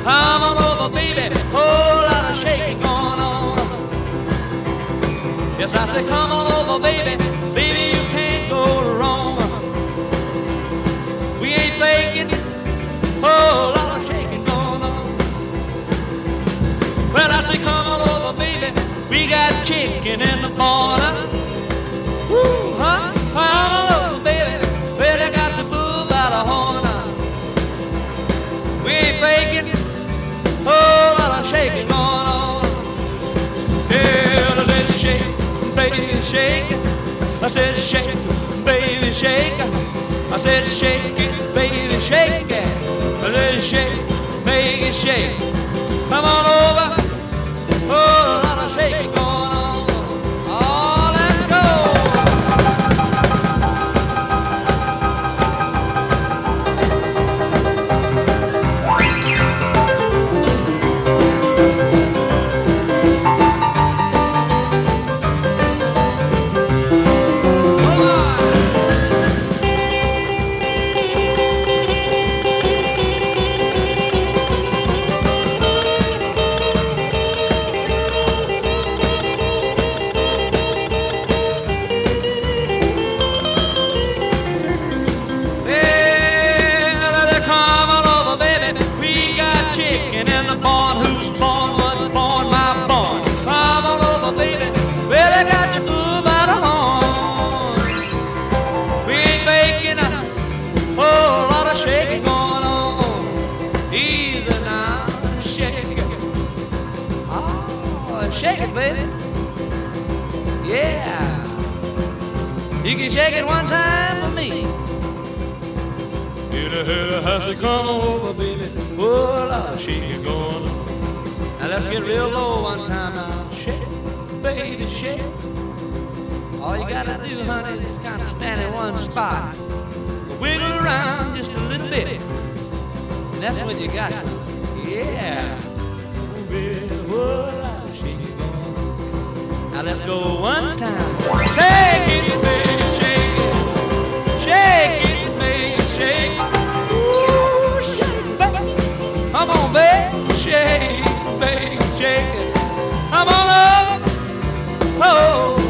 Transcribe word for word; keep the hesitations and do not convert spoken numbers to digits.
Come on over, baby, whole lot of shaking going on. Yes, I say, come on over, baby, baby, you can't go wrong. We ain't faking, whole lot of shaking going on. Well, I say, come on over, baby, we got chicken in the corner. Woo, huh? Come on over, baby, well, I got the bull by the horn. We ain't faking, whole lot of shaking going on. Yeah, let's shake, baby, shake. I said shake, baby, shake. I said shake it, baby, shake it. Let's shake, baby, shake. Come on over, whole lot of shaking going on. Oh, let's go. Chicken in the barn, who's born was born, my born. Come on over, baby, well, I got you through by the horn. We ain't faking a whole lot of shaking going on. Easy now, shake it. Oh, shake it, baby. Yeah. You can shake it one time for me. Hit a hit a has to come over, baby. Whoa, a lot of shaking going on. Now let's get real low one time now. Shake, baby, shake. All you gotta do, honey, is kind of stand in one spot. Wiggle around just a little bit. And that's when you got it. Yeah. Baby, whoa, a lot of shaking going on. Now let's go one time. Shake it, baby, shake it. Shake it, baby, shake it. Come on, baby, shake, baby, shake it. Come on up, oh.